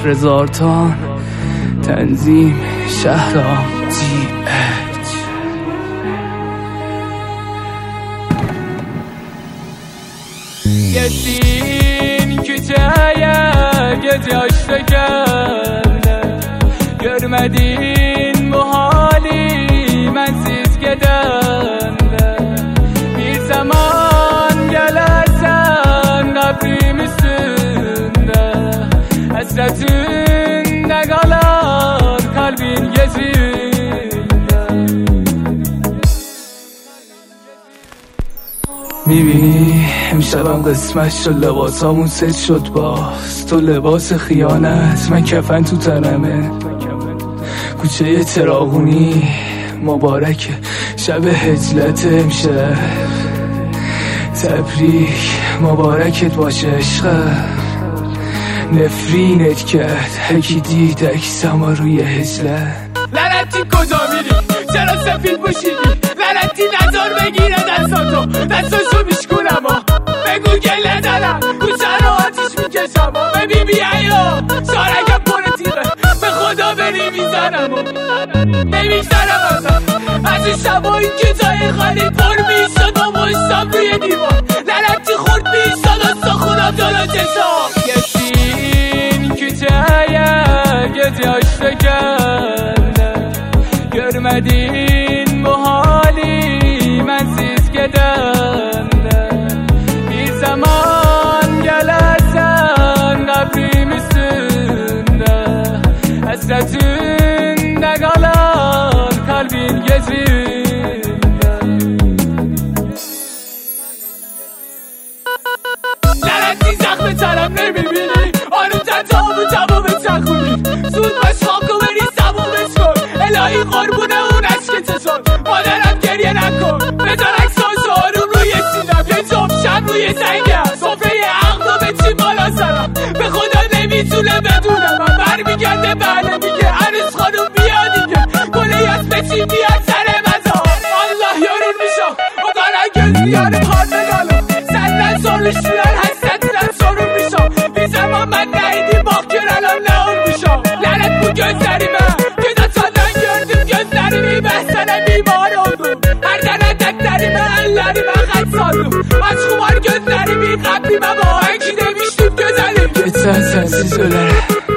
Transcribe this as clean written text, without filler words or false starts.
شهرزارتان تنظیم شهرام GH Gittin küçeye göz yaş dökende Görmedin bu hali mensiz gedende Bir zaman gelersen kabrim üstünde Hasretinde kalar kalbin gezinde میبینی امشبم قسمت شد لباسامون ست شد باز تو لباس خیانت من کفن تو تنمه کوچه چراغونی مبارک شب هجلت امشب تبریک مبارکت باشه عشقم نفرینت کرد هکی دید عکسما روی هجلت لعنتی کجا میری چرا سفید پوشیدی لعنتی نظر بگیره دستاشو میشکونم بگو گله دارم کوچه رو آتیش میکشم ببین بیایا شارگم پر تیغه به خدا بری میزنم نمیگذرم از این شبایی که جای خالی پر میشد و مشتم روی دیوار لعنتی خورد میشد و سخونم جلو چشام گفتین کوچه گزی آشته کرده görmedin bu hali mensiz gedende Bir zaman gelersen kabrim üstünde Hasretinde kalan kalbin gezinde Lanetli zahmet taraf نمیبینی آنوزن تابو چخونی زود باش خاکو بری سبو بشکن الهی قربونه اون عشق چشم مادرم گریه نکن بذار عکساشو آروم روی سینم یه جمشم روی زنگم صفحه عقل به چی بالا سرم به خدا نمیتونه بدونم من برمیگرده بله میگه عروس خانوم بیا دیگه گله از به چی بیاد سر مزا الله یارون میشم و دارن گل بیارم حال بگالم سندن سالش بیار حسرتیدم شروع میشم بی زمان من نهیدی باکر الان نهار میشم لعنت bu gözlerime göz açandan gördüm gözlerimi ben sana mimar oldum her tane dertlerime ellerime kaç saldım aç kumar gözlerimi kalbime bağ ki demiştim güzelim Geçsen sensiz ölerim